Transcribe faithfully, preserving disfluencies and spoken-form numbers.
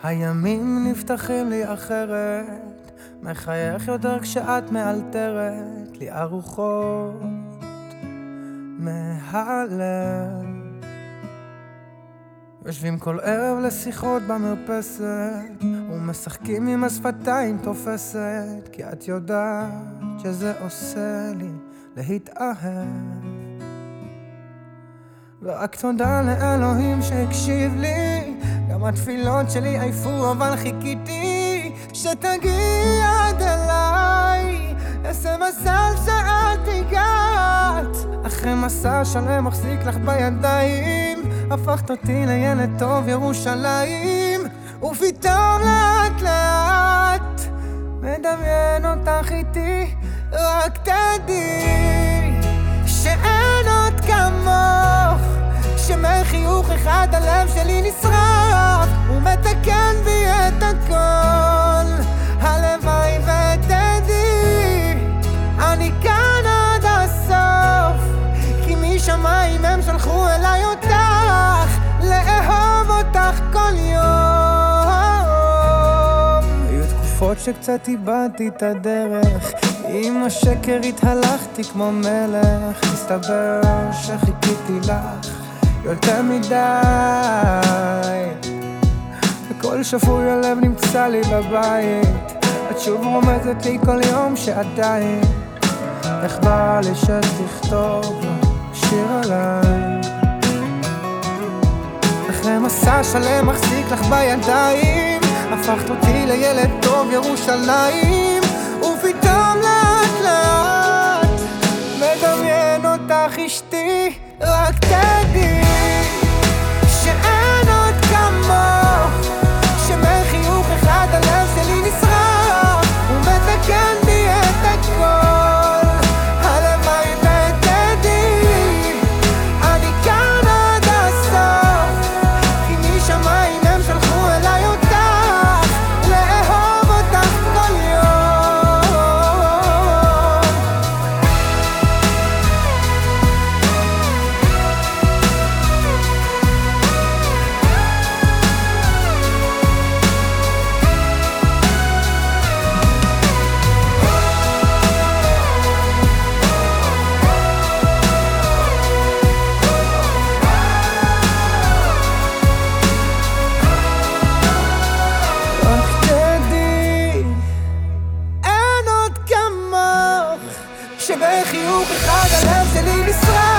הימים נפתחים לי אחרת, מחייך יותר כשאת מאלתרת לי ארוחות מהלב. יושבים כל ערב לשיחות במרפסת ומשחקים עם השפתיים תופסת, כי את יודעת שזה עושה לי להתאהב. ורק תודה לאלוהים שהקשיב לי, גם התפילות שלי עייפו אבל חיכיתי שתגיע עד אליי. איזה מזל שאת הגעת, אחרי מסע שלם מחזיק לך בידיים, הפכת אותי לילד טוב ירושלים. ופתאום לאט לאט מדמיין אותך איתי, רק תדעי שאין עוד כמוך, שמחיוך אחד הלב שלי נשרף ומתקן בי את הכל. הלוואי ותדעי אני כאן עד הסוף, כי משמיים הם שלחו אליי אותך, לאהוב אותך כל יום. היו תקופות שקצת איבדתי את הדרך, עם השקר התהלכתי כמו מלך, הסתבר שחיכיתי לך יותר מדי, וכל שפוי הלב נמצא לי בבית, את שוב רומזת לי כל יום שעדיין איך בא לי שתכתוב שיר עליי. אחרי מסע שלם מחזיק לך בידיים, הפכת אותי לילד טוב ירושלים. ופתאום לאט לאט מדמיין אותך אשתי, רק תדעי שאין עוד כמוך, שמחיוך אחד הלב שלי נשרף ומתקן בי את הכל. הלוואי ותדעי אני כאן עד הסוף, כי משמיים הם שלחו אליי אותך, לאהוב אותך כל יום. שבחיוך אחד הלב שלי נשרף